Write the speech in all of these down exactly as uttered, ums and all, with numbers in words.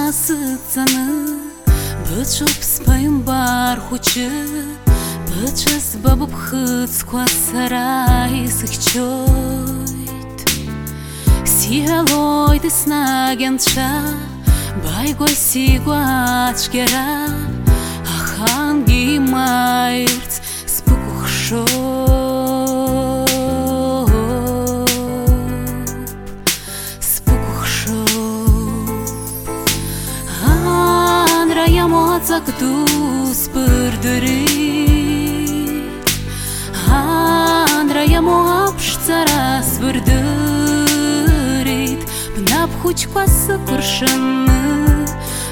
сыцаны Бычоп спайым бар хучы Бычас бабып хыц квасарай сыхчойт Сигалойды снагенча Байгой сигуачгера Аханги майрц спукухшоп Закдус пырдырит Андрая моапшцарас вырдырит Бнап хуч квасы куршыны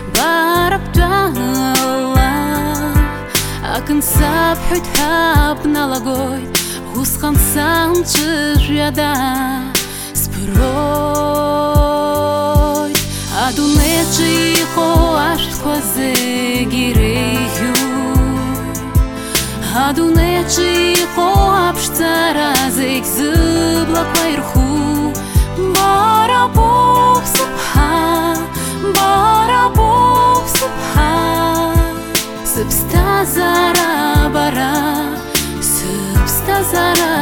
Бараптала Акын сап хүтхап налагой Хусқан санчы жяда Спыройт Адунечи хоашт квазе гирею Адунечи хоапшцаразек зыблак вайрху Барабоп сыпха, барабоп сыпха Сыпстазара бара, сыпстазара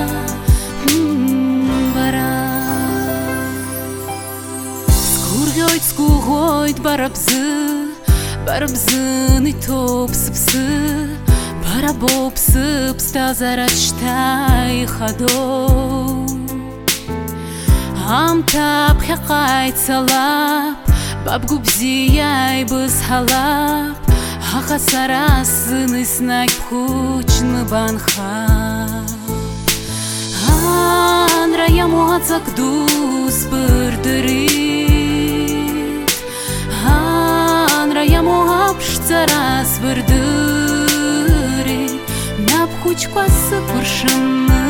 Скугойт барабзы, барабзыны топ сыпсы Барабоп сыпстазарачтай хадо Амтап хякайт салап, бабгубзияй біз халап Ахасарасыны снак пхучны банхап Андрая моацак дус бырдырит Андрая моапшцарас вырдырит Нап хуч квасы куршыны